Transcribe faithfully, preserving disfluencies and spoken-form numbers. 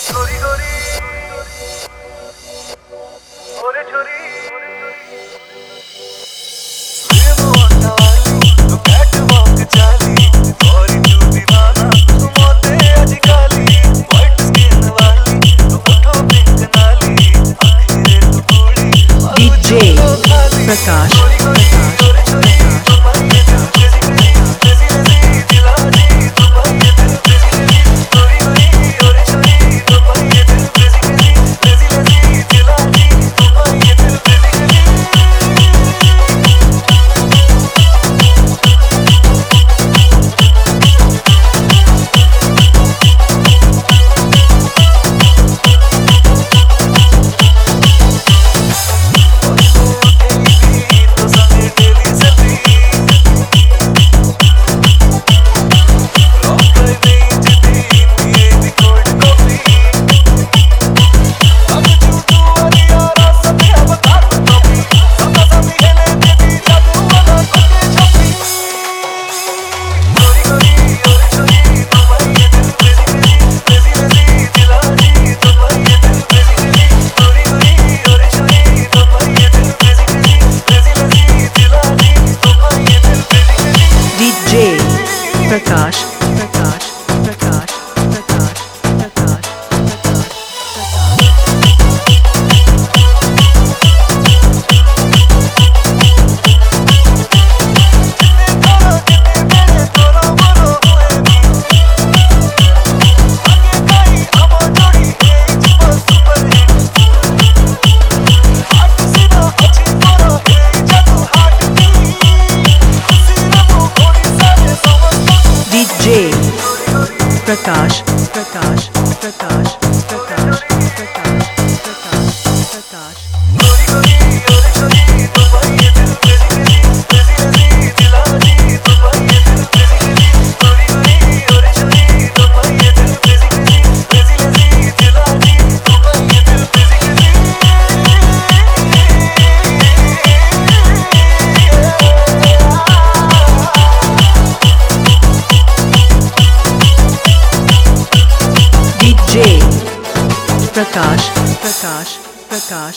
गोरी गोरी ओरे छोरी ये मोहना वाली तो कैट वॉक चाली और तू दीवाना तू मोते आज काली व्हाइट स्किन वाली तो होठों पिंक नाली आखिरे तू बूढ़ी डीजे प्रकाश प्रकाश प्रकाश प्रकाश प्रकाश प्रकाश प्रकाश प्रकाश प्रकाश प्रकाश प्रकाश प्रकाश प्रकाश प्रकाश प्रकाश प्रकाश